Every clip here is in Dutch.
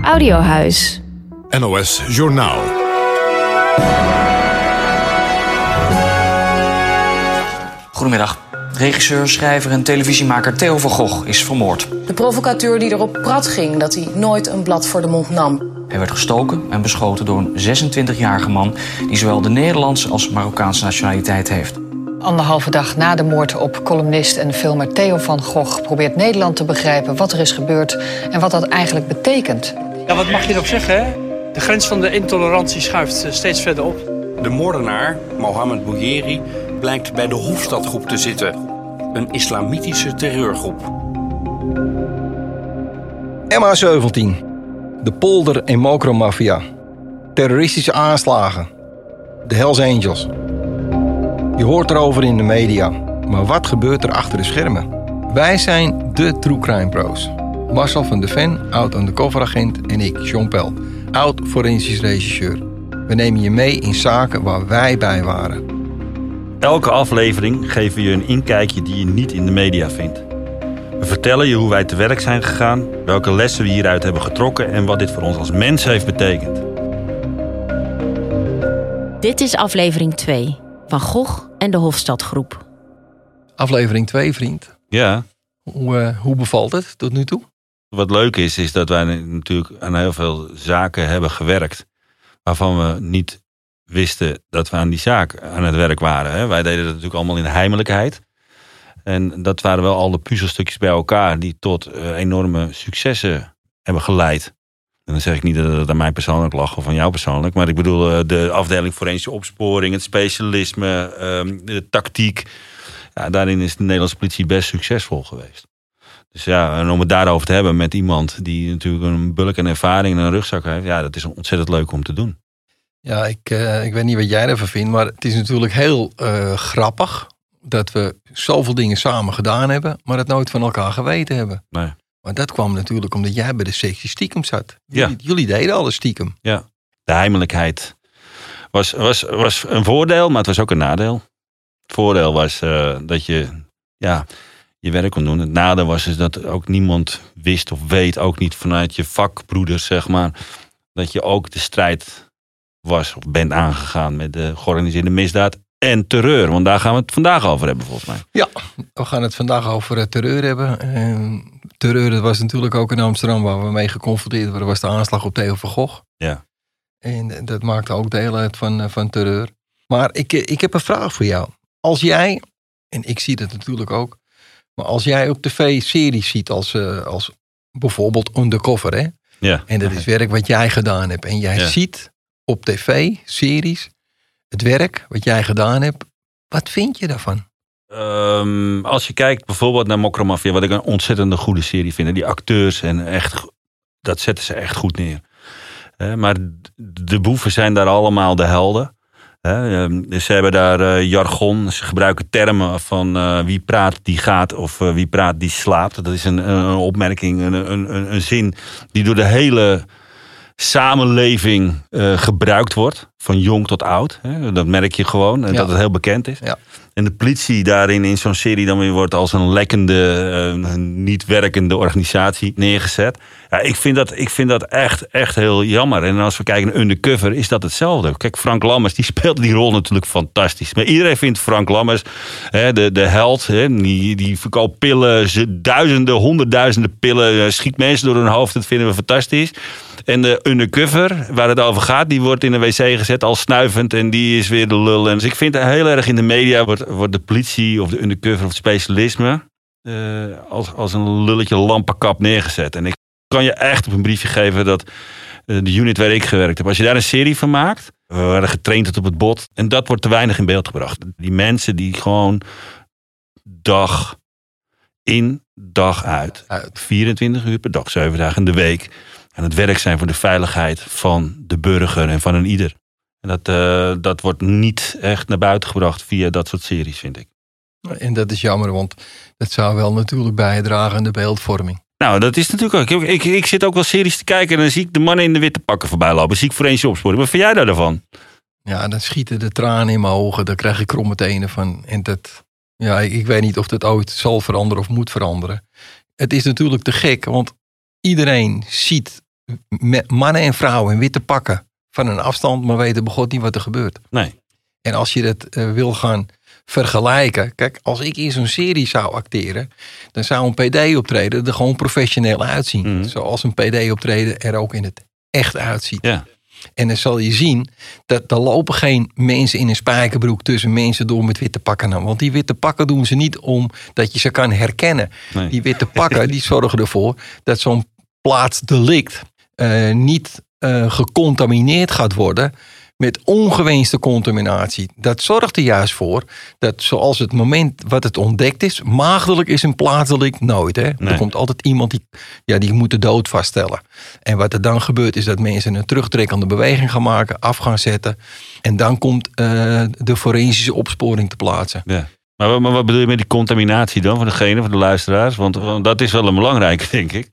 Audiohuis. NOS Journaal. Goedemiddag. Regisseur, schrijver en televisiemaker Theo van Gogh is vermoord. De provocateur die erop prat ging dat hij nooit een blad voor de mond nam. Hij werd gestoken en beschoten door een 26-jarige man die zowel de Nederlandse als Marokkaanse nationaliteit heeft. 1,5 dag na de moord op columnist en filmer Theo van Gogh probeert Nederland te begrijpen wat er is gebeurd en wat dat eigenlijk betekent. Ja, wat mag je nog zeggen, hè? De grens van de intolerantie schuift steeds verder op. De moordenaar, Mohamed Bouyeri, blijkt bij de Hofstadgroep te zitten. Een islamitische terreurgroep. MH17. De Polder- en Mokromafia. Terroristische aanslagen. De Hells Angels. Je hoort erover in de media. Maar wat gebeurt er achter de schermen? Wij zijn de True Crime Pro's. Marcel van de Ven, oud-undercoveragent, en ik, John Pel, oud-forensisch regisseur. We nemen je mee in zaken waar wij bij waren. Elke aflevering geven we je een inkijkje die je niet in de media vindt. We vertellen je hoe wij te werk zijn gegaan, welke lessen we hieruit hebben getrokken en wat dit voor ons als mens heeft betekend. Dit is aflevering 2 van Gogh en de Hofstadgroep. Aflevering 2, vriend. Ja. Hoe bevalt het tot nu toe? Wat leuk is dat wij natuurlijk aan heel veel zaken hebben gewerkt waarvan we niet wisten dat we aan die zaak aan het werk waren. Wij deden dat natuurlijk allemaal in de heimelijkheid. En dat waren wel al de puzzelstukjes bij elkaar die tot enorme successen hebben geleid. En dan zeg ik niet dat het aan mij persoonlijk lag of aan jou persoonlijk. Maar ik bedoel de afdeling forensische opsporing, het specialisme, de tactiek. Ja, daarin is de Nederlandse politie best succesvol geweest. Dus ja, en om het daarover te hebben met iemand die natuurlijk een bulk en ervaring en een rugzak heeft. Ja, dat is ontzettend leuk om te doen. Ja, ik weet niet wat jij ervan vindt, maar het is natuurlijk heel grappig dat we zoveel dingen samen gedaan hebben, maar het nooit van elkaar geweten hebben. Nee. Maar dat kwam natuurlijk omdat jij bij de sectie stiekem zat. Ja. Jullie deden alles stiekem. Ja, de heimelijkheid was een voordeel, maar het was ook een nadeel. Het voordeel was dat je je werk kon doen. Het nadeel was dus dat ook niemand wist of weet, ook niet vanuit je vakbroeders, zeg maar, dat je ook de strijd was of bent aangegaan met de georganiseerde misdaad en terreur. Want daar gaan we het vandaag over hebben, volgens mij. Ja, we gaan het vandaag over terreur hebben. Terreur, dat was natuurlijk ook in Amsterdam waar we mee geconfronteerd werden. Dat was de aanslag op Theo van Gogh. Ja. En dat maakte ook deel uit van terreur. Maar ik heb een vraag voor jou. Als jij, en ik zie dat natuurlijk ook, maar als jij op tv series ziet als bijvoorbeeld Undercover, hè? Ja. En dat is werk wat jij gedaan hebt. En jij ziet op tv series het werk wat jij gedaan hebt. Wat vind je daarvan? Als je kijkt bijvoorbeeld naar Mokromafia, wat ik een ontzettend goede serie vind. Die acteurs en echt, dat zetten ze echt goed neer. Maar de boeven zijn daar allemaal de helden. Ze hebben daar jargon, ze gebruiken termen van wie praat die gaat of wie praat die slaapt. Dat is een opmerking, een zin die door de hele samenleving gebruikt wordt, van jong tot oud. Dat merk je gewoon, dat het heel bekend is. Ja. En de politie daarin in zo'n serie dan weer wordt als een lekkende, niet werkende organisatie neergezet. Ja, ik vind dat echt heel jammer. En als we kijken naar Undercover is dat hetzelfde. Kijk, Frank Lammers, die speelt die rol natuurlijk fantastisch. Maar iedereen vindt Frank Lammers de held. Die verkoopt pillen, duizenden, honderdduizenden pillen. Schiet mensen door hun hoofd, dat vinden we fantastisch. En de Undercover, waar het over gaat, die wordt in een wc gezet al snuivend. En die is weer de lul. En dus ik vind heel erg in de media wordt de politie of de Undercover of het specialisme als een lulletje lampenkap neergezet. En ik kan je echt op een briefje geven dat de unit waar ik gewerkt heb, als je daar een serie van maakt, we werden getraind tot op het bot. En dat wordt te weinig in beeld gebracht. Die mensen die gewoon dag in, dag uit. 24 uur per dag, 7 dagen in de week aan het werk zijn voor de veiligheid van de burger en van een ieder. En dat wordt niet echt naar buiten gebracht via dat soort series, vind ik. En dat is jammer, want dat zou wel natuurlijk bijdragen aan de beeldvorming. Nou, dat is natuurlijk ook. Ik zit ook wel series te kijken en dan zie ik de mannen in de witte pakken voorbij lopen. Zie ik forensische opsporing. Wat vind jij daarvan? Ja, dan schieten de tranen in mijn ogen. Daar krijg ik kromme tenen van. En dat, ja, ik weet niet of dat ooit zal veranderen of moet veranderen. Het is natuurlijk te gek, want iedereen ziet met mannen en vrouwen in witte pakken van een afstand, maar weten begot niet wat er gebeurt. Nee. En als je dat wil gaan vergelijken. Kijk, als ik in zo'n serie zou acteren, dan zou een PD-optreden er gewoon professioneel uitzien. Mm. Zoals een PD-optreden er ook in het echt uitziet. Ja. En dan zal je zien dat er lopen geen mensen in een spijkerbroek tussen mensen door met witte pakken aan. Want die witte pakken doen ze niet omdat je ze kan herkennen. Nee. Die witte pakken die zorgen ervoor dat zo'n plaatsdelict niet gecontamineerd gaat worden met ongewenste contaminatie. Dat zorgt er juist voor dat zoals het moment wat het ontdekt is, maagdelijk is een plaatsdelict nooit. Hè? Nee. Er komt altijd iemand die moet de dood vaststellen. En wat er dan gebeurt is dat mensen een terugtrekkende beweging gaan maken, af gaan zetten. En dan komt de forensische opsporing te plaatsen. Ja. Maar wat bedoel je met die contaminatie dan van de luisteraars? Want dat is wel een belangrijke, denk ik.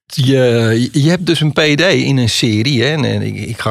Je hebt dus een PD in een serie. Hè? En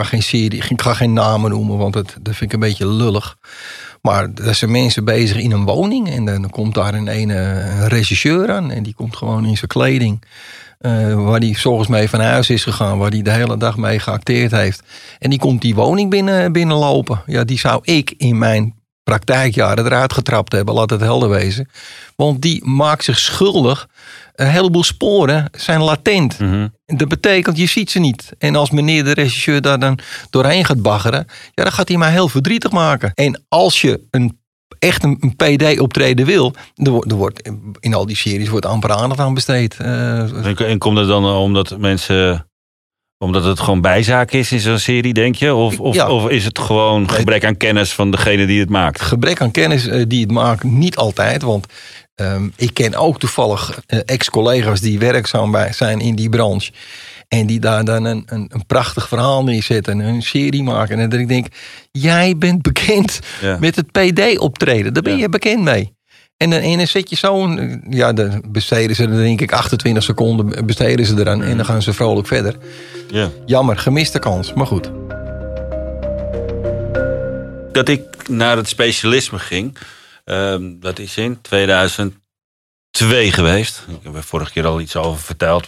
ik ga geen namen noemen, want dat vind ik een beetje lullig. Maar er zijn mensen bezig in een woning. En dan komt daar een regisseur aan. En die komt gewoon in zijn kleding. Waar die 's ochtends mee van huis is gegaan. Waar die de hele dag mee geacteerd heeft. En die komt die woning binnenlopen. Ja, die zou ik in mijn praktijkjaren eruit getrapt hebben. Laat het helder wezen. Want die maakt zich schuldig. Een heleboel sporen zijn latent. Mm-hmm. Dat betekent, je ziet ze niet. En als meneer de regisseur daar dan doorheen gaat baggeren, ja, dan gaat hij mij heel verdrietig maken. En als je echt een PD-optreden wil, er wordt in al die series wordt amper aandacht aan besteed. En komt het dan omdat het gewoon bijzaak is in zo'n serie, denk je? Of is het gewoon gebrek aan kennis van degene die het maakt? Gebrek aan kennis die het maakt, niet altijd. Want ik ken ook toevallig ex-collega's die werkzaam zijn in die branche. En die daar dan een prachtig verhaal neerzetten en een serie maken. En dat ik denk, jij bent bekend met het PD-optreden. Daar ben je bekend mee. En dan zet je zo'n, dan besteden ze er denk ik 28 seconden besteden ze eraan. En dan gaan ze vrolijk verder. Ja. Jammer, gemiste kans, maar goed. Dat ik naar het specialisme ging, dat is in 2002 geweest. Ik heb er vorige keer al iets over verteld.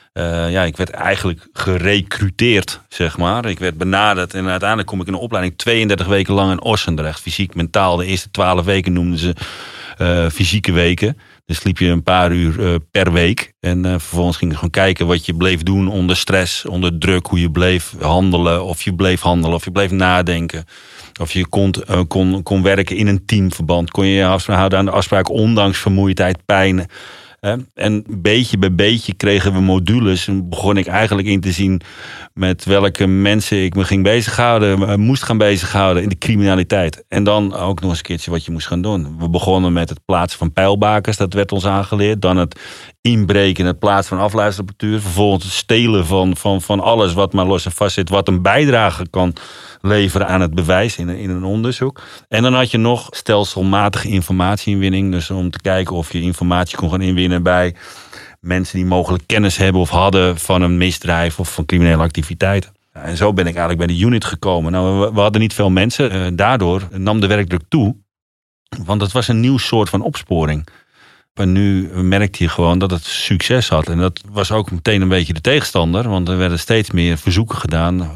Ik werd eigenlijk gerecruiteerd, zeg maar. Ik werd benaderd en uiteindelijk kom ik in een opleiding 32 weken lang in Ossendrecht. Fysiek, mentaal. De eerste 12 weken noemden ze fysieke weken. Dus sliep je een paar uur per week. En vervolgens ging je gewoon kijken wat je bleef doen onder stress, onder druk. Hoe je bleef handelen, of je bleef nadenken. Of je kon werken in een teamverband. Kon je houden aan de afspraak ondanks vermoeidheid, pijn. En beetje bij beetje kregen we modules. En begon ik eigenlijk in te zien met welke mensen ik me ging bezighouden. Moest gaan bezighouden in de criminaliteit. En dan ook nog eens een keertje wat je moest gaan doen. We begonnen met het plaatsen van pijlbakers. Dat werd ons aangeleerd. Dan het inbreken en het plaatsen van afluisterapparatuur. Vervolgens het stelen van alles wat maar los en vast zit. Wat een bijdrage kan leveren aan het bewijs in een onderzoek. En dan had je nog stelselmatige informatieinwinning. Dus om te kijken of je informatie kon gaan inwinnen bij mensen die mogelijk kennis hebben of hadden van een misdrijf of van criminele activiteiten. En zo ben ik eigenlijk bij de unit gekomen. Nou, we hadden niet veel mensen. Daardoor nam de werkdruk toe. Want het was een nieuw soort van opsporing. Maar nu merkte je gewoon dat het succes had. En dat was ook meteen een beetje de tegenstander. Want er werden steeds meer verzoeken gedaan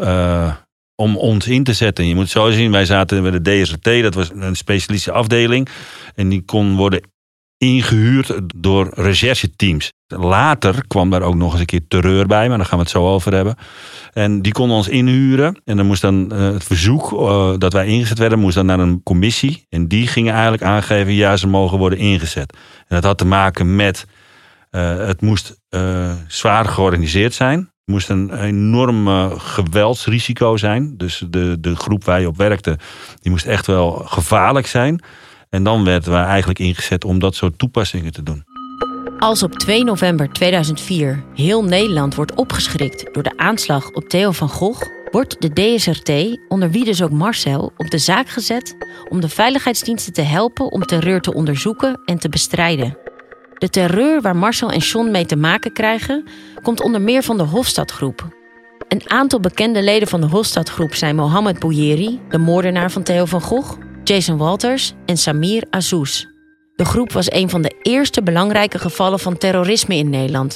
om ons in te zetten. Je moet zo zien, wij zaten bij de DSRT. Dat was een specialistische afdeling. En die kon worden ingehuurd door rechercheteams. Later kwam daar ook nog eens een keer terreur bij, maar daar gaan we het zo over hebben. En die konden ons inhuren. En dan moest dan het verzoek dat wij ingezet werden, moest dan naar een commissie. En die gingen eigenlijk aangeven, ja, ze mogen worden ingezet. En dat had te maken met, het moest zwaar georganiseerd zijn. Het moest een enorm geweldsrisico zijn. Dus de groep waar je op werkte, die moest echt wel gevaarlijk zijn. En dan werden we eigenlijk ingezet om dat soort toepassingen te doen. Als op 2 november 2004 heel Nederland wordt opgeschrikt door de aanslag op Theo van Gogh, wordt de DSRT, onder wie dus ook Marcel, op de zaak gezet om de veiligheidsdiensten te helpen om terreur te onderzoeken en te bestrijden. De terreur waar Marcel en John mee te maken krijgen, komt onder meer van de Hofstadgroep. Een aantal bekende leden van de Hofstadgroep zijn Mohammed Bouyeri, de moordenaar van Theo van Gogh, Jason Walters en Samir Azzouz. De groep was een van de eerste belangrijke gevallen van terrorisme in Nederland.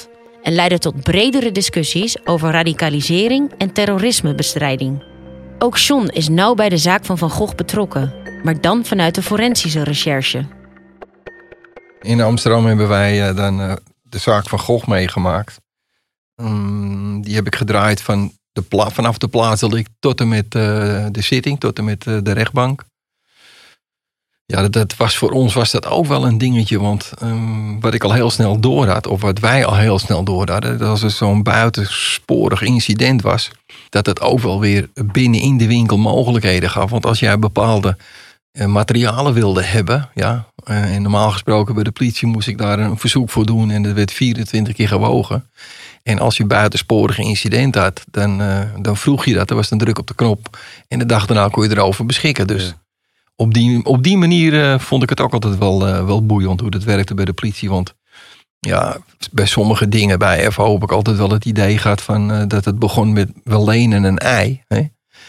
en leidde tot bredere discussies over radicalisering en terrorismebestrijding. Ook John is nauw bij de zaak van Van Gogh betrokken, maar dan vanuit de forensische recherche. In Amsterdam hebben wij dan de zaak van Gogh meegemaakt. Die heb ik gedraaid vanaf de plaatselijk tot en met de zitting, tot en met de rechtbank. Ja, dat was voor ons was dat ook wel een dingetje. Want wat ik al heel snel door had, of wat wij al heel snel door hadden, dat als er zo'n buitensporig incident was, dat het ook wel weer binnen in de winkel mogelijkheden gaf. Want als jij bepaalde materialen wilde hebben, ja, en normaal gesproken bij de politie moest ik daar een verzoek voor doen en dat werd 24 keer gewogen. En als je buitensporige incident had, dan vroeg je dat. Er was een druk op de knop en de dag daarna kon je erover beschikken. Dus op die manier vond ik het ook altijd wel boeiend hoe dat werkte bij de politie. Want ja, bij sommige dingen bij FO heb ik altijd wel het idee gehad van dat het begon met wel lenen een ei. Hè?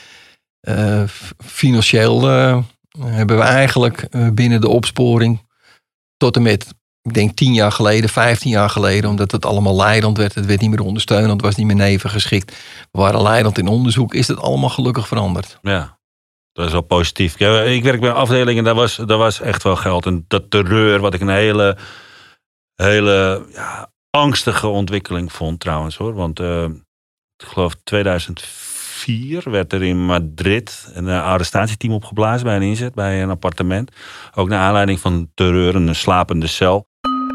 Financieel hebben we eigenlijk binnen de opsporing tot en met, ik denk 10 jaar geleden, 15 jaar geleden, omdat het allemaal leidend werd. Het werd niet meer ondersteunend, het was niet meer nevengeschikt. We waren leidend in onderzoek. Is het allemaal gelukkig veranderd? Ja, dat is wel positief. Ik werk bij een afdeling en daar was echt wel geld. En dat terreur, wat ik een hele angstige ontwikkeling vond trouwens hoor. Want ik geloof 2004 werd er in Madrid een arrestatieteam opgeblazen bij een inzet, bij een appartement. Ook naar aanleiding van terreur, een slapende cel.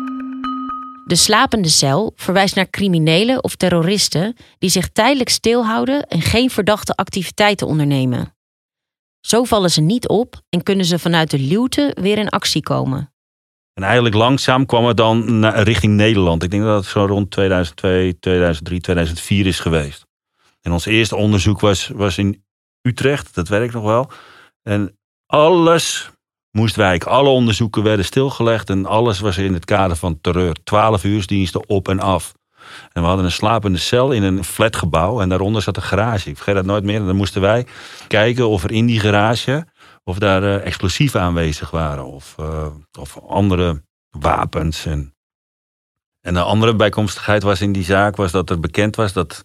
De slapende cel verwijst naar criminelen of terroristen die zich tijdelijk stilhouden en geen verdachte activiteiten ondernemen. Zo vallen ze niet op en kunnen ze vanuit de luwte weer in actie komen. En eigenlijk langzaam kwam het dan richting Nederland. Ik denk dat het zo rond 2002, 2003, 2004 is geweest. En ons eerste onderzoek was in Utrecht, dat weet ik nog wel. En alles moest wijken. Alle onderzoeken werden stilgelegd en alles was in het kader van terreur. 12-uursdiensten op en af. En we hadden een slapende cel in een flatgebouw en daaronder zat een garage. Ik vergeet dat nooit meer. En dan moesten wij kijken of er in die garage, of daar explosieven aanwezig waren. Of andere wapens. En de andere bijkomstigheid was in die zaak was dat er bekend was dat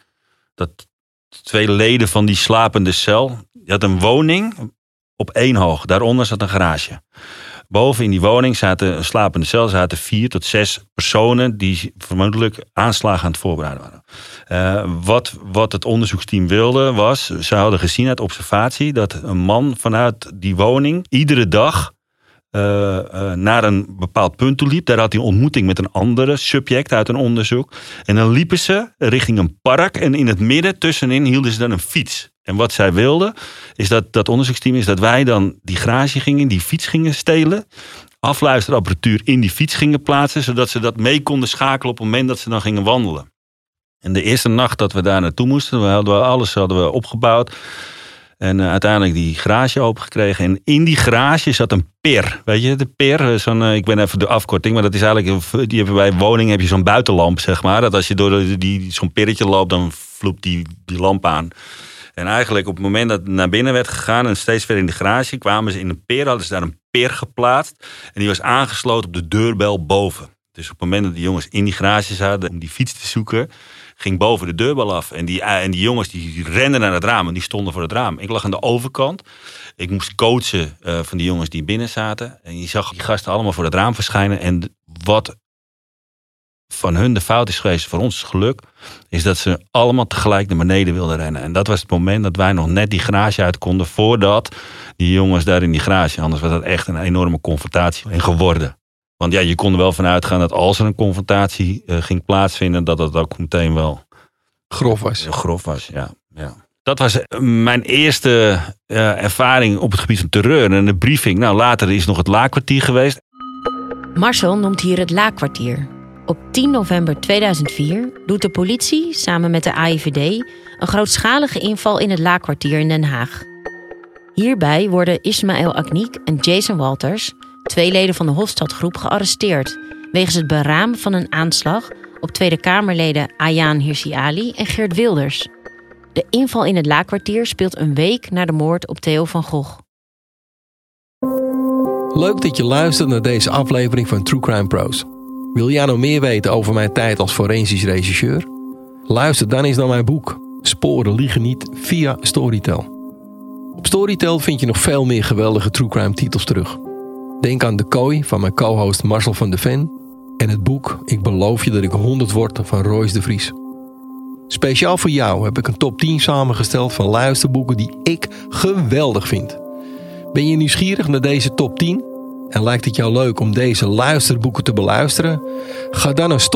2 leden van die slapende cel, die had een woning op 1 hoog. Daaronder zat een garage. Boven in die woning zaten, een slapende cel, zaten 4 tot 6 personen die vermoedelijk aanslagen aan het voorbereiden waren. Wat het onderzoeksteam wilde was, ze hadden gezien uit observatie dat een man vanuit die woning iedere dag naar een bepaald punt toe liep. Daar had hij een ontmoeting met een andere subject uit een onderzoek. En dan liepen ze richting een park en in het midden tussenin hielden ze dan een fiets. En wat zij wilden, is dat onderzoeksteam, is dat wij dan die garage gingen, die fiets gingen stelen, afluisterapparatuur in die fiets gingen plaatsen, zodat ze dat mee konden schakelen op het moment dat ze dan gingen wandelen. En de eerste nacht dat we daar naartoe moesten, alles hadden we opgebouwd. En uiteindelijk die garage opengekregen. En in die garage zat een PER. Weet je, de PER, ik ben even de afkorting, maar dat is eigenlijk, die hebben bij woningen heb je zo'n buitenlamp, zeg maar. Dat als je door zo'n perretje loopt, dan vloept die lamp aan. En eigenlijk op het moment dat het naar binnen werd gegaan en steeds verder in de garage kwamen ze in een PER, hadden ze daar een PER geplaatst. En die was aangesloten op de deurbel boven. Dus op het moment dat die jongens in die garage zaten om die fiets te zoeken, ging boven de deurbel af. En die jongens die renden naar het raam en die stonden voor het raam. Ik lag aan de overkant. Ik moest coachen van die jongens die binnen zaten. En je zag die gasten allemaal voor het raam verschijnen. En wat van hun de fout is geweest, voor ons geluk, is dat ze allemaal tegelijk naar beneden wilden rennen. En dat was het moment dat wij nog net die garage uit konden voordat die jongens daar in die garage. Anders was dat echt een enorme confrontatie geworden. Want ja, je kon er wel van uitgaan dat als er een confrontatie ging plaatsvinden, dat het ook meteen wel grof was. Heel grof was, ja. Dat was mijn eerste ervaring op het gebied van terreur. En de briefing, later is nog het Laakkwartier geweest. Marcel noemt hier het Laakkwartier. Op 10 november 2004 doet de politie samen met de AIVD een grootschalige inval in het Laakkwartier in Den Haag. Hierbij worden Ismaël Aknik en Jason Walters, 2 leden van de Hofstadgroep, gearresteerd wegens het beramen van een aanslag op Tweede Kamerleden Ayaan Hirsi Ali en Geert Wilders. De inval in het Laakkwartier speelt een week na de moord op Theo van Gogh. Leuk dat je luistert naar deze aflevering van True Crime Pros. Wil jij nou meer weten over mijn tijd als forensisch regisseur? Luister dan eens naar mijn boek Sporen liegen niet via Storytel. Op Storytel vind je nog veel meer geweldige true crime titels terug. Denk aan De Kooi van mijn co-host Marcel van de Ven en het boek Ik beloof je dat ik 100 word van Royce de Vries. Speciaal voor jou heb ik een top 10 samengesteld van luisterboeken die ik geweldig vind. Ben je nieuwsgierig naar deze top 10? En lijkt het jou leuk om deze luisterboeken te beluisteren? Ga dan naar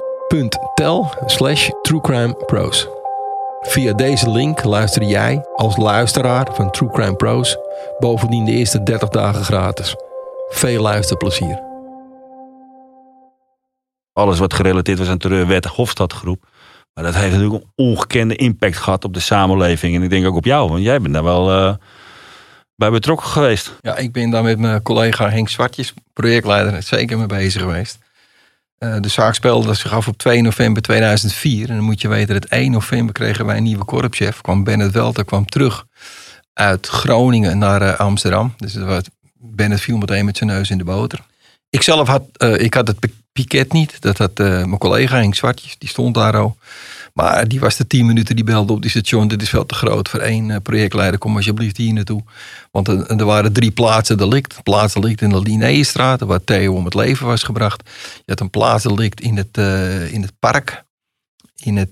story.tel/truecrimepros. Via deze link luister jij als luisteraar van True Crime Pros bovendien de eerste 30 dagen gratis. Veel luisterplezier. Alles wat gerelateerd was aan terreurwet, Hofstadgroep. Maar dat heeft natuurlijk een ongekende impact gehad op de samenleving. En ik denk ook op jou, want jij bent daar wel bij betrokken geweest. Ja, ik ben daar met mijn collega Henk Zwartjes, projectleider, zeker mee bezig geweest. De zaak speelde zich af op 2 november 2004. En dan moet je weten dat 1 november kregen wij een nieuwe korpschef. Bennett Welter kwam terug uit Groningen naar Amsterdam. Dus Bennett viel meteen met zijn neus in de boter. Ik zelf had het piket niet. Dat had mijn collega Henk Zwartjes, die stond daar al. Maar die was de 10 minuten, die belde op die station. Dit is veel te groot voor 1 projectleider. Kom alsjeblieft hier naartoe. Want er waren 3 plaatsen delict. Plaatsdelict in de Linnéestraat, waar Theo om het leven was gebracht. Je had een plaatsdelict in het park. En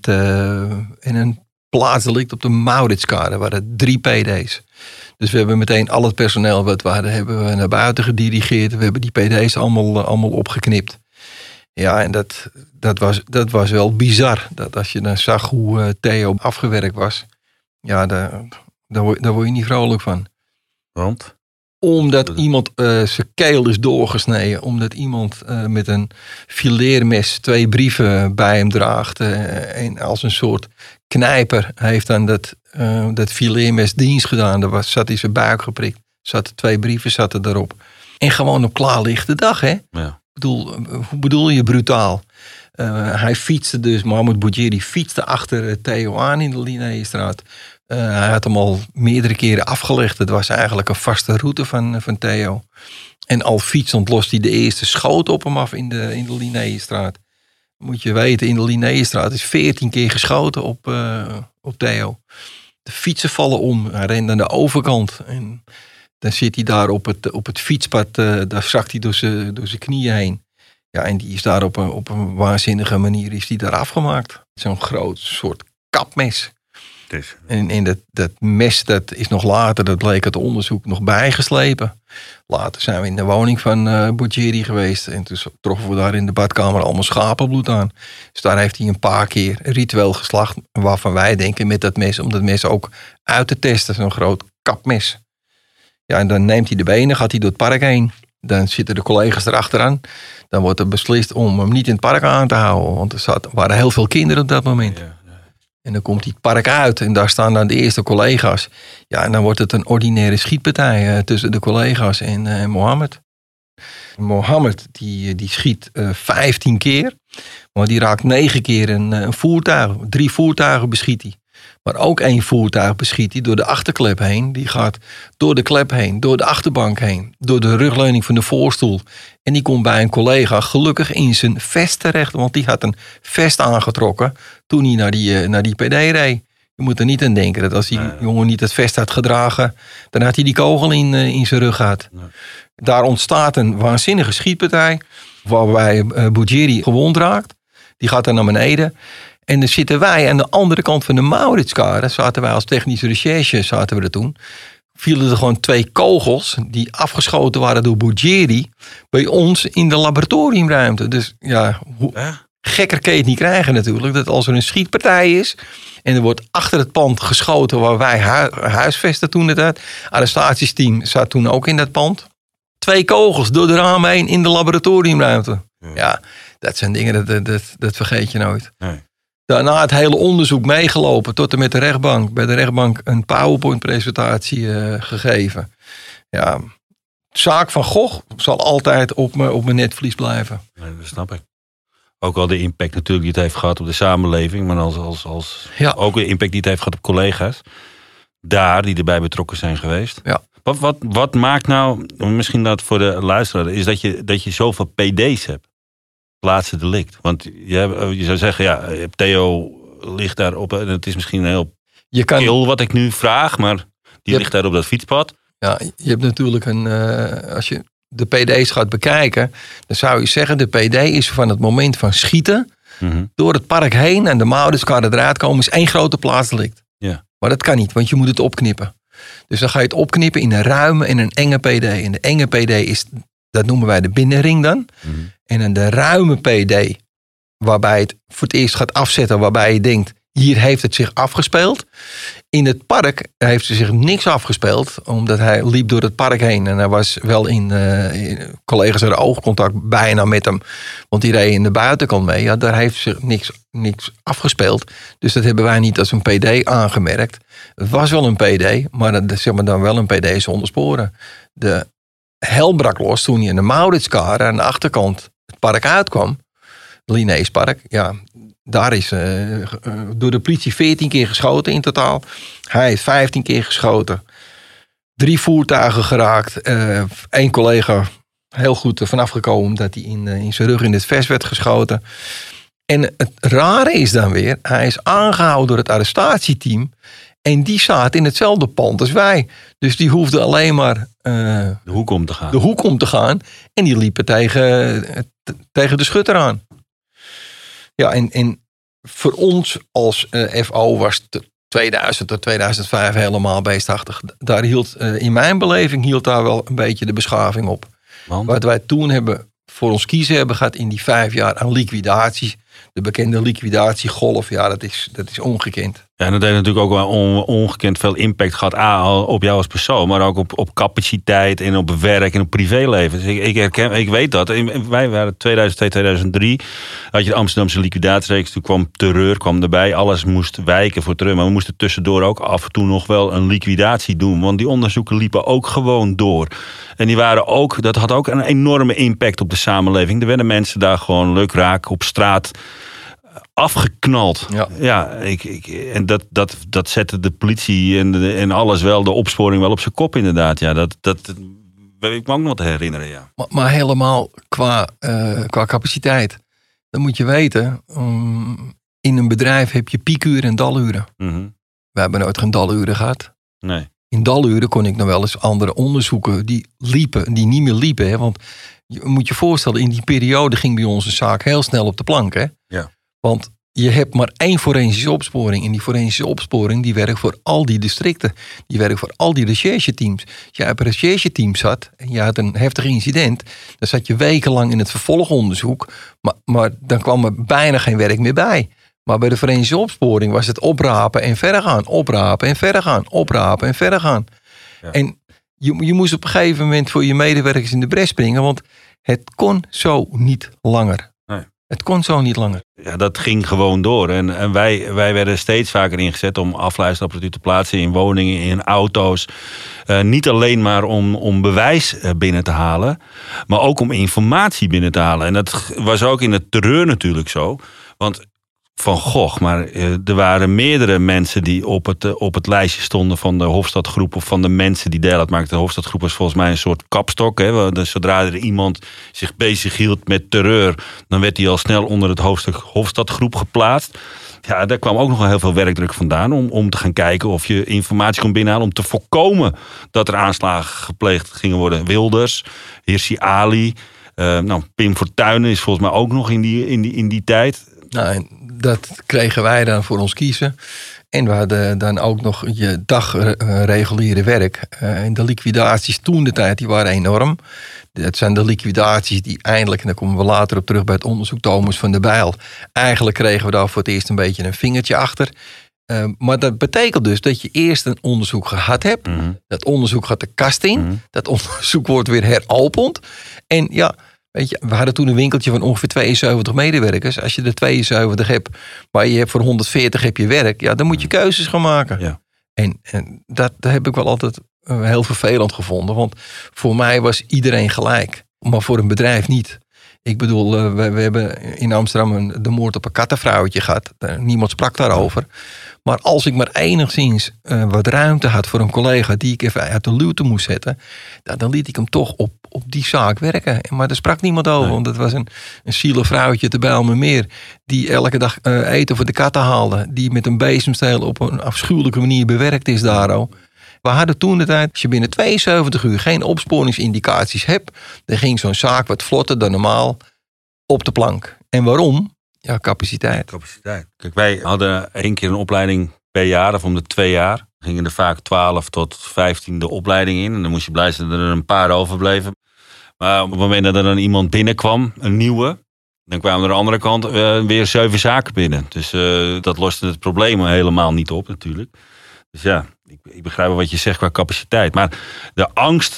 een plaatsdelict op de Mauritskade. Er waren 3 PD's. Dus we hebben meteen al het personeel wat we hadden, hebben we naar buiten gedirigeerd. We hebben die PD's allemaal opgeknipt. Ja, en dat was wel bizar. Dat als je dan zag hoe Theo afgewerkt was. Ja, daar word je niet vrolijk van. Want? Omdat iemand zijn keel is doorgesneden. Omdat iemand met een fileermes 2 brieven bij hem draagt. En als een soort knijper heeft dan dat fileermes dienst gedaan. Zat in zijn buik geprikt. 2 brieven zaten erop. En gewoon op klaarlichte dag, hè? Ja. Hoe bedoel je brutaal? Hij fietste dus, Mohamed Boudjeri fietste achter Theo aan in de Linnéestraat. Hij had hem al meerdere keren afgelegd. Het was eigenlijk een vaste route van Theo. En al fietsend lost hij de eerste schoot op hem af in de Linnéestraat. Moet je weten, in de Linnéestraat is 14 keer geschoten op Theo. De fietsen vallen om. Hij rent aan de overkant. En dan zit hij daar op het fietspad. Daar zakt hij door zijn knieën heen. Ja, en die is daar op een waanzinnige manier is die daar afgemaakt. Zo'n groot soort kapmes. En dat mes, dat is nog later, dat bleek het onderzoek, nog bijgeslepen. Later zijn we in de woning van Boudjeri geweest. En toen troffen we daar in de badkamer allemaal schapenbloed aan. Dus daar heeft hij een paar keer ritueel geslacht. Waarvan wij denken met dat mes, om dat mes ook uit te testen. Zo'n groot kapmes. Ja, en dan neemt hij de benen, gaat hij door het park heen. Dan zitten de collega's erachteraan. Dan wordt er beslist om hem niet in het park aan te houden. Want er waren heel veel kinderen op dat moment. Ja. En dan komt hij het park uit en daar staan dan de eerste collega's. Ja, en dan wordt het een ordinaire schietpartij tussen de collega's en Mohammed. Mohammed die schiet 15 keer, maar die raakt 9 keer een voertuig. 3 voertuigen beschiet hij. Maar ook 1 voertuig beschiet hij door de achterklep heen. Die gaat door de klep heen, door de achterbank heen, door de rugleuning van de voorstoel. En die komt bij een collega gelukkig in zijn vest terecht. Want die had een vest aangetrokken toen hij naar die PD reed. Je moet er niet aan denken dat als die jongen niet het vest had gedragen, dan had hij die kogel in zijn rug gehad. Nee. Daar ontstaat een waanzinnige schietpartij waarbij Boudjeri gewond raakt. Die gaat dan naar beneden. En dan zitten wij aan de andere kant van de Mauritskade, zaten wij als technische recherche, zaten we er toen. Vielen er gewoon 2 kogels die afgeschoten waren door Boudjeri bij ons in de laboratoriumruimte. Dus ja, gekker kun je het niet krijgen natuurlijk. Dat als er een schietpartij is en er wordt achter het pand geschoten waar wij huisvesten toen het arrestatiesteam zat toen ook in dat pand. 2 kogels door de ramen heen in de laboratoriumruimte. Ja, dat zijn dingen, dat vergeet je nooit. Nee. Daarna het hele onderzoek meegelopen tot en met de rechtbank. Bij de rechtbank een PowerPoint-presentatie gegeven. Ja, zaak van Gogh zal altijd op mijn netvlies blijven. Nee, dat snap ik. Ook al de impact natuurlijk die het heeft gehad op de samenleving. Maar ook de impact die het heeft gehad op collega's. Daar, die erbij betrokken zijn geweest. Ja. Wat maakt nou, misschien dat voor de luisteraar, is dat je zoveel PD's hebt. plaatsen delict. Want je zou zeggen, Theo ligt daar op. En het is misschien een heel kil wat ik nu vraag, maar die ligt daar op dat fietspad. Ja, je hebt natuurlijk als je de PD's gaat bekijken, dan zou je zeggen, de PD is van het moment van schieten door het park heen en de Mauderskade eruit komen, is 1 grote plaatsdelict. Ja. Maar dat kan niet, want je moet het opknippen. Dus dan ga je het opknippen in een ruime en een enge PD. En de enge PD is, dat noemen wij de binnenring dan. En in de ruime PD, waarbij het voor het eerst gaat afzetten, waarbij je denkt, hier heeft het zich afgespeeld. In het park heeft er zich niks afgespeeld, omdat hij liep door het park heen. En hij was wel collega's hadden oogcontact bijna met hem, want die reed in de buitenkant mee. Ja, daar heeft zich niks afgespeeld. Dus dat hebben wij niet als een PD aangemerkt. Het was wel een PD, maar zeg maar dan wel een PD zonder sporen. De hel brak los toen hij in de Mauderskade aan de achterkant het park uitkwam. Linnaeuspark, ja. Daar is door de politie 14 keer geschoten in totaal. Hij heeft 15 keer geschoten. 3 voertuigen geraakt. 1 collega heel goed vanaf gekomen omdat hij in zijn rug in het vest werd geschoten. En het rare is dan weer, hij is aangehouden door het arrestatieteam. En die zaten in hetzelfde pand als wij. Dus die hoefden alleen maar de hoek om te gaan. En die liepen tegen de schutter aan. Ja, en voor ons als FO was 2000 tot 2005 helemaal beestachtig. Daar in mijn beleving hield daar wel een beetje de beschaving op. Want? Wat wij toen voor ons kiezen hebben gehad in die 5 jaar aan liquidaties. De bekende liquidatiegolf, ja, dat is ongekend. Ja, en dat heeft natuurlijk ook wel ongekend veel impact gehad op jou als persoon, maar ook op capaciteit en op werk en op privéleven. Dus ik weet dat. Wij waren 2002, 2003, had je de Amsterdamse liquidatiereeks, toen kwam terreur erbij, alles moest wijken voor terreur, maar we moesten tussendoor ook af en toe nog wel een liquidatie doen, want die onderzoeken liepen ook gewoon door. En die waren ook, dat had ook een enorme impact op de samenleving. Er werden mensen daar gewoon lukraak op straat afgeknald. Ja, en dat zette de politie en alles wel, de opsporing wel op zijn kop inderdaad. Ja, dat weet ik me ook nog te herinneren, ja. Maar helemaal qua capaciteit. Dan moet je weten, in een bedrijf heb je piekuren en daluren. We hebben nooit geen daluren gehad. Nee. In daluren kon ik nog wel eens andere onderzoeken die niet meer liepen. Hè? Want je moet je voorstellen, in die periode ging bij ons een zaak heel snel op de plank. Hè? Ja. Want je hebt maar 1 forensische opsporing. En die forensische opsporing die werkt voor al die districten. Die werkt voor al die rechercheteams. Als je op een rechercheteam zat en je had een heftig incident, dan zat je wekenlang in het vervolgonderzoek. Maar dan kwam er bijna geen werk meer bij. Maar bij de forensische opsporing was het oprapen en verder gaan. Oprapen en verder gaan. Oprapen en verder gaan. Ja. En je moest op een gegeven moment voor je medewerkers in de bres springen. Want het kon zo niet langer. Nee. Het kon zo niet langer. Ja, dat ging gewoon door. En wij werden steeds vaker ingezet om afluisterapparatuur te plaatsen in woningen, in auto's. Niet alleen maar om bewijs binnen te halen, maar ook om informatie binnen te halen. En dat was ook in het terreur natuurlijk zo. Want Van Gogh, maar er waren meerdere mensen die op het lijstje stonden van de Hofstadgroep of van de mensen die deel uitmaakten. De Hofstadgroep was volgens mij een soort kapstok. Hè? Dus zodra er iemand zich bezig hield met terreur, dan werd hij al snel onder het hoofdstuk Hofstadgroep geplaatst. Ja, daar kwam ook nog wel heel veel werkdruk vandaan om te gaan kijken of je informatie kon binnenhalen om te voorkomen dat er aanslagen gepleegd gingen worden. Wilders, Hirsi Ali, Pim Fortuyn is volgens mij ook nog in die tijd. Nou, dat kregen wij dan voor ons kiezen. En we hadden dan ook nog je dagreguliere werk. En de liquidaties toen de tijd, die waren enorm. Het zijn de liquidaties die eindelijk, en daar komen we later op terug bij het onderzoek Thomas van der Bijl. Eigenlijk kregen we daar voor het eerst een beetje een vingertje achter. Maar dat betekent dus dat je eerst een onderzoek gehad hebt. Dat onderzoek gaat de kast in. Dat onderzoek wordt weer heropend. En ja, weet je, we hadden toen een winkeltje van ongeveer 72 medewerkers. Als je er 72 hebt, maar je hebt voor 140 heb je werk, ja, dan moet je keuzes gaan maken. Ja. En dat heb ik wel altijd heel vervelend gevonden. Want voor mij was iedereen gelijk. Maar voor een bedrijf niet. Ik bedoel, we hebben in Amsterdam de moord op een kattenvrouwtje gehad. Niemand sprak daarover. Maar als ik maar enigszins wat ruimte had voor een collega die ik even uit de luwte moest zetten, dan liet ik hem toch op die zaak werken. Maar daar sprak niemand over, want het was een zielig vrouwtje te Bijlmermeer die elke dag eten voor de katten haalde, die met een bezemsteel op een afschuwelijke manier bewerkt is daar. We hadden toen de tijd, als je binnen 72 uur geen opsporingsindicaties hebt, dan ging zo'n zaak wat vlotter dan normaal op de plank. En waarom? Ja, capaciteit. Kijk, wij hadden 1 keer een opleiding per jaar of om de 2 jaar. Gingen er vaak 12 tot 15 de opleiding in. En dan moest je blij zijn dat er een paar overbleven. Maar op het moment dat er dan iemand binnenkwam, een nieuwe, dan kwamen er aan de andere kant weer 7 zaken binnen. Dus dat loste het probleem helemaal niet op natuurlijk. Dus ja, ik begrijp wel wat je zegt qua capaciteit. Maar de angst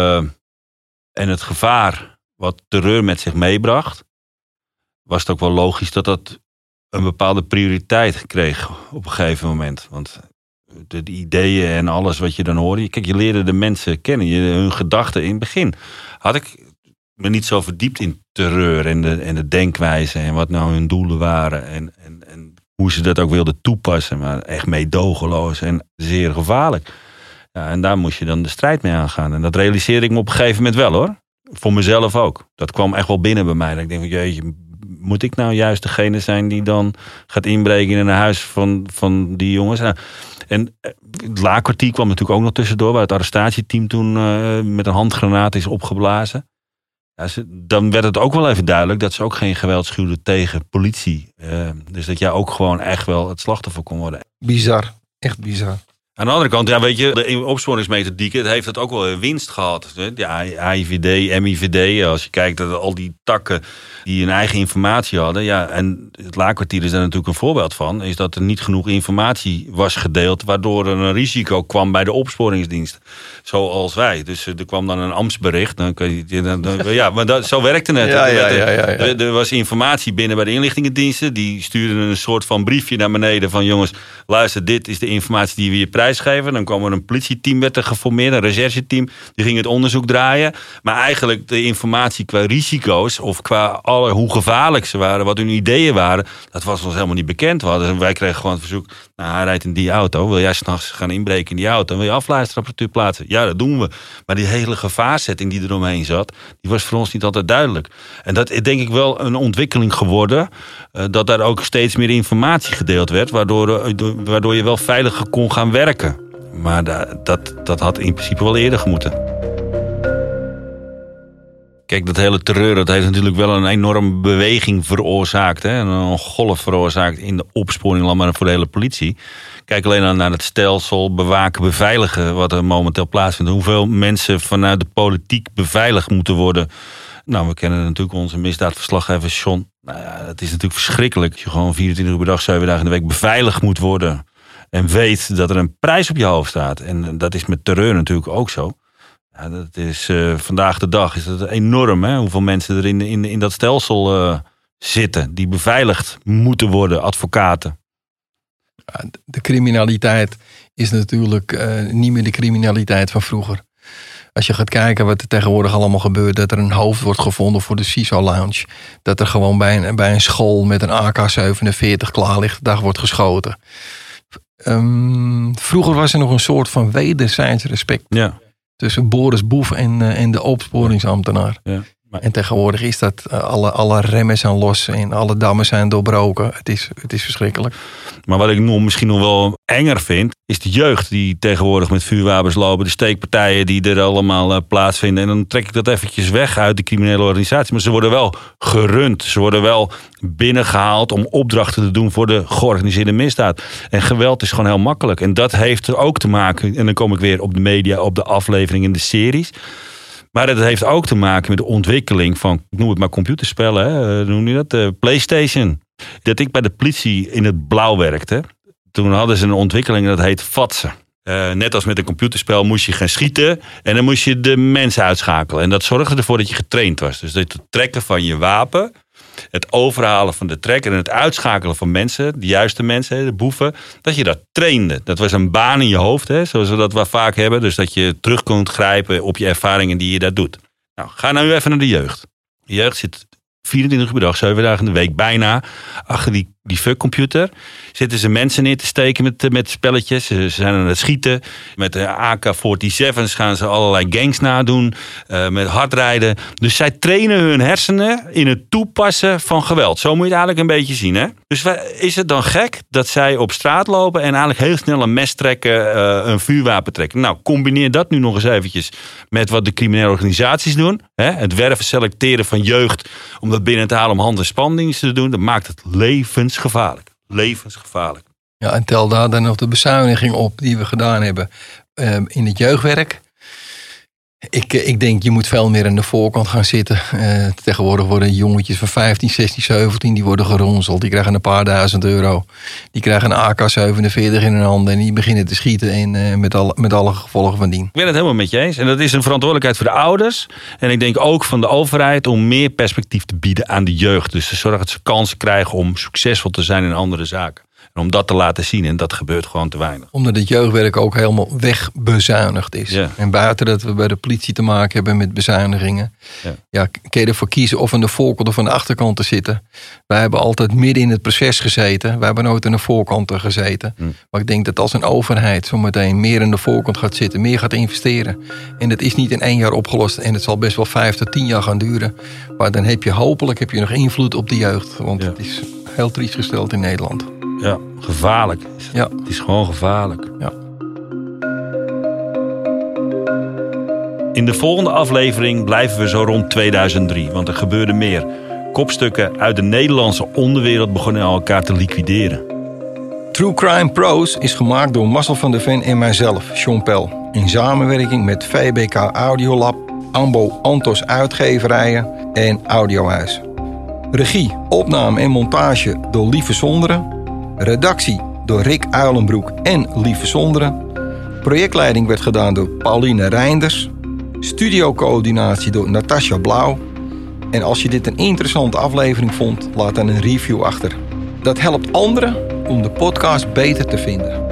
en het gevaar wat terreur met zich meebracht, was het ook wel logisch dat dat een bepaalde prioriteit kreeg op een gegeven moment. Want de ideeën en alles wat je dan hoorde, kijk, je leerde de mensen kennen, hun gedachten in het begin. Had ik me niet zo verdiept in terreur en de denkwijze en wat nou hun doelen waren en hoe ze dat ook wilden toepassen, maar echt meedogenloos en zeer gevaarlijk. Ja, en daar moest je dan de strijd mee aangaan. En dat realiseerde ik me op een gegeven moment wel, hoor. Voor mezelf ook. Dat kwam echt wel binnen bij mij. Dat ik denk, jeetje, moet ik nou juist degene zijn die dan gaat inbreken in een huis van die jongens? En het laakkwartier kwam natuurlijk ook nog tussendoor, waar het arrestatieteam toen met een handgranaat is opgeblazen. Ja, dan werd het ook wel even duidelijk dat ze ook geen geweld schuwden tegen politie. Dus dat jij ook gewoon echt wel het slachtoffer kon worden. Bizar, echt bizar. Aan de andere kant, ja, weet je, de opsporingsmethodiek, het heeft het ook wel winst gehad. De AIVD, MIVD, als je kijkt naar al die takken die hun eigen informatie hadden. Ja, en het laakkwartier is daar natuurlijk een voorbeeld van. Is dat er niet genoeg informatie was gedeeld, waardoor er een risico kwam bij de opsporingsdienst. Zoals wij. Dus er kwam dan een ambtsbericht. Ja, maar zo werkte het. Ja. Er was informatie binnen bij de inlichtingendiensten. Die stuurden een soort van briefje naar beneden van jongens, luister, dit is de informatie die we je prijsgeven. Dan kwam er een politieteam, werd er geformeerd, een rechercheteam. Die ging het onderzoek draaien. Maar eigenlijk de informatie qua risico's of qua hoe gevaarlijk ze waren, wat hun ideeën waren, dat was ons helemaal niet bekend. Wij kregen gewoon het verzoek, nou, hij rijdt in die auto. Wil jij 's nachts gaan inbreken in die auto? Wil je afluisterapparatuur plaatsen? Ja, dat doen we. Maar die hele gevaarzetting die er omheen zat, die was voor ons niet altijd duidelijk. En dat is denk ik wel een ontwikkeling geworden, dat daar ook steeds meer informatie gedeeld werd, waardoor je wel veiliger kon gaan werken. Maar dat had in principe wel eerder gemoeten. Kijk, dat hele terreur, dat heeft natuurlijk wel een enorme beweging veroorzaakt. Hè? Een golf veroorzaakt in de opsporing, maar voor de hele politie. Kijk alleen naar het stelsel bewaken, beveiligen wat er momenteel plaatsvindt. Hoeveel mensen vanuit de politiek beveiligd moeten worden. Nou, we kennen natuurlijk onze misdaadverslaggever John. Nou ja, het is natuurlijk verschrikkelijk. Dat je gewoon 24 uur per dag, 7 dagen in de week beveiligd moet worden. En weet dat er een prijs op je hoofd staat. En dat is met terreur natuurlijk ook zo. Ja, dat is vandaag de dag is dat enorm, hè? Hoeveel mensen er in dat stelsel zitten. Die beveiligd moeten worden, advocaten. Ja, de criminaliteit is natuurlijk niet meer de criminaliteit van vroeger. Als je gaat kijken wat er tegenwoordig allemaal gebeurt, dat er een hoofd wordt gevonden voor de CISO-lounge. Dat er gewoon bij een school met een AK-47 klaarlichte dag wordt geschoten. Vroeger was er nog een soort van wederzijds respect. Ja. Tussen Boris Boef en de opsporingsambtenaar. Ja. En tegenwoordig is dat alle remmen zijn los en alle dammen zijn doorbroken. Het is verschrikkelijk. Maar wat ik misschien nog wel enger vind, is de jeugd die tegenwoordig met vuurwapens lopen. De steekpartijen die er allemaal plaatsvinden. En dan trek ik dat eventjes weg uit de criminele organisatie. Maar ze worden wel gerund. Ze worden wel binnengehaald om opdrachten te doen voor de georganiseerde misdaad. En geweld is gewoon heel makkelijk. En dat heeft er ook te maken, en dan kom ik weer op de media, op de aflevering in de series. Maar dat heeft ook te maken met de ontwikkeling van, ik noem het maar computerspellen, hè? Noem je dat? PlayStation. Dat ik bij de politie in het blauw werkte. Toen hadden ze een ontwikkeling dat heet vatsen. Net als met een computerspel moest je gaan schieten en dan moest je de mensen uitschakelen. En dat zorgde ervoor dat je getraind was. Dus dat het trekken van je wapen, het overhalen van de trekker en het uitschakelen van mensen, de juiste mensen, de boeven, dat je dat trainde. Dat was een baan in je hoofd, hè, zoals we dat wel vaak hebben. Dus dat je terug kunt grijpen op je ervaringen die je daar doet. Nou, ga nou even naar de jeugd. De jeugd zit 24 uur per dag, 7 dagen in de week bijna achter die die fuckcomputer, zitten ze mensen neer te steken met spelletjes. Ze zijn aan het schieten. Met de AK-47's gaan ze allerlei gangs nadoen. Met hardrijden. Dus zij trainen hun hersenen in het toepassen van geweld. Zo moet je het eigenlijk een beetje zien. Hè? Dus is het dan gek dat zij op straat lopen en eigenlijk heel snel een mes trekken, een vuurwapen trekken? Nou, combineer dat nu nog eens eventjes met wat de criminele organisaties doen. Hè? Het werven, selecteren van jeugd om dat binnen te halen om hand- en spandiensten te doen. Dat maakt het levensgevaarlijk. Levensgevaarlijk. Ja, en tel daar dan nog de bezuiniging op die we gedaan hebben in het jeugdwerk. Ik denk, je moet veel meer aan de voorkant gaan zitten. Tegenwoordig worden jongetjes van 15, 16, 17... die worden geronseld. Die krijgen een paar €1000. Die krijgen een AK-47 in hun handen... en die beginnen te schieten en met alle gevolgen van dien. Ik ben het helemaal met je eens. En dat is een verantwoordelijkheid voor de ouders. En ik denk ook van de overheid om meer perspectief te bieden aan de jeugd. Dus te zorgen dat ze kansen krijgen om succesvol te zijn in andere zaken. En om dat te laten zien. En dat gebeurt gewoon te weinig. Omdat het jeugdwerk ook helemaal wegbezuinigd is. Ja. En buiten dat we bij de politie te maken hebben met bezuinigingen. Ja, kun je ervoor kiezen of aan de voorkant of aan de achterkant te zitten. Wij hebben altijd midden in het proces gezeten. Wij hebben nooit aan de voorkant gezeten. Maar ik denk dat als een overheid zometeen meer aan de voorkant gaat zitten. Meer gaat investeren. En dat is niet in 1 jaar opgelost. En het zal best wel 5 tot 10 jaar gaan duren. Maar dan heb je hopelijk nog invloed op de jeugd. Want het is heel triest gesteld in Nederland. Ja, gevaarlijk. Ja. Het is gewoon gevaarlijk. Ja. In de volgende aflevering blijven we zo rond 2003. Want er gebeurde meer. Kopstukken uit de Nederlandse onderwereld begonnen elkaar te liquideren. True Crime Pros is gemaakt door Marcel van der Ven en mijzelf, Sean Pel. In samenwerking met VBK Audiolab, Ambo Antos Uitgeverijen en Audiohuis. Regie, opname en montage door Lieve Sonderen. Redactie door Rick Uilenbroek en Lieve Sonderen. Projectleiding werd gedaan door Pauline Reinders. Studiocoördinatie door Natasja Blauw. En als je dit een interessante aflevering vond, laat dan een review achter. Dat helpt anderen om de podcast beter te vinden.